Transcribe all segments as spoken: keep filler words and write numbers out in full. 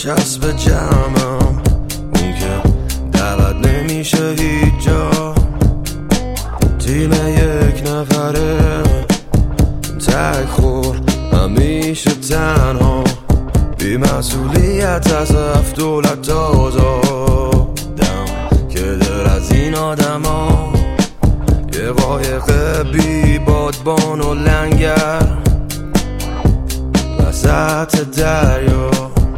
چسب جمعم، اون که دعوت نمیشه هیچ جا. تیم یک نفره تک خور همیشه تنها، بی مسئولیت از هفت دولت آزادم که در از این آدم ها یه قایق بی بادبان و لنگر وسط دریا.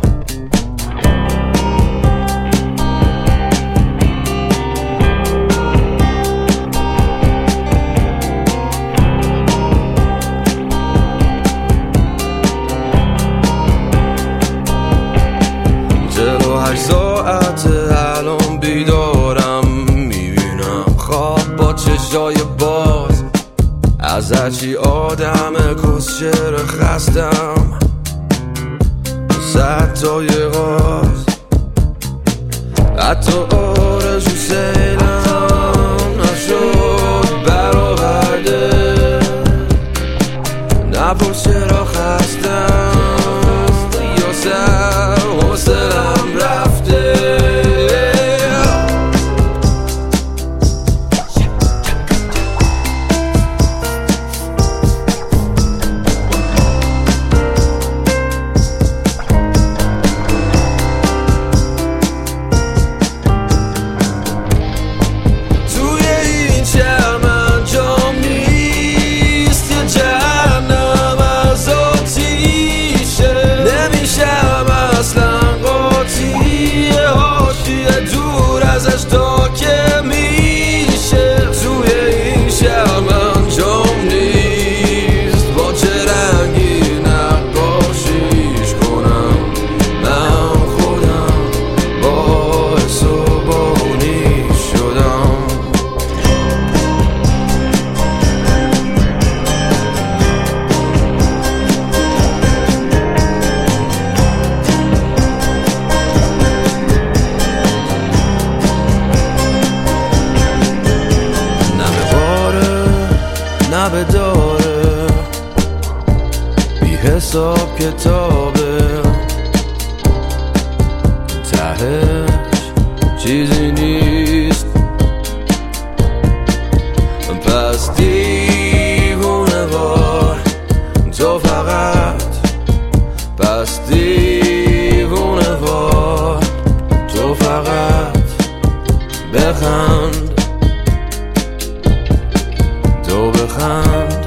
ساعت الان بیدارم، میبینم خواب با چشای باز از هرچی آدم کسچر خستم. صد تا یه غاز حتی آرزو سیلم نشد برآورده. نپرس چرا خستم یا سر حوصله‌ام رفته. توی این شهر من جام نیست، یه جهنم از آتیشه. نمیشم اصلا قاطی، حاشیه دور ازش تا که میشه. توی این شهر من جام نیست، با چه رنگی نقاشیش کنم. من خودم باعث و بانی شدم. نه به داره بی حساب کتابه، تهش چیزی نیست. پس دیوونه وار تو فقط، پس دیوونه وار تو فقط بخند، تو بخند.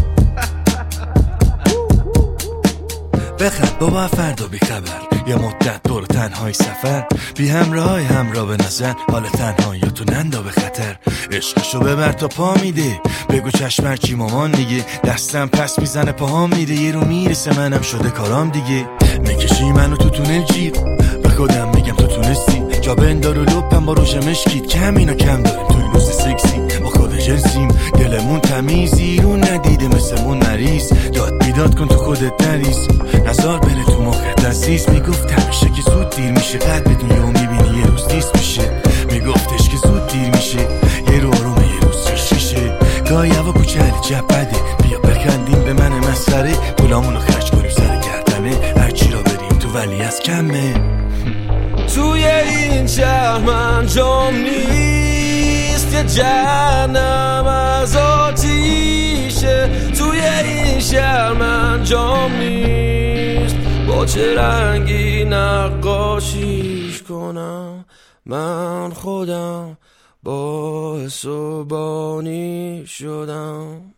بخند بابا فردا بی خبر، یه مدت دور تنهای سفر، بی همراه همراه به نظر، حال تنهایی تو نندا به خطر. عشقشو ببر تا پا میده، بگو چشمر چی مامان دیگه. دستم پس میزنه پاهام میره، یه رو میرسه منم شده کارام دیگه. میکشی منو تو تونل جیر، به خودم میگم تو تونستی. جا بندار و لپم با روش مشکید که همینا کم داریم تو این روز سکسی. با خود جنسیم دلمون تمیزی، رو ندیده مثل مون مریض. داد بیداد کن تو خودت نریز، نزار بره تو مخت عزیز. میگفت همیشه که زود دیر میشه، قد بدون یه میبینی یه روز نیست میشه. میگفتش که زود دیر میشه، یه رو آرومه یه روز ریش میشه. گاهی هوا کوچه جب بده، بیا بخندیم به من مسخره. پولامونو خرج کنیم سر گردنه، هرچی را بریم تو ولی از کمه. توی این شهر من جام نیست، یه جهنم از آتیشه. توی این شهر من جام نیست، با چه رنگی نقاشیش کنم. من خودم باعث و بانی شدم.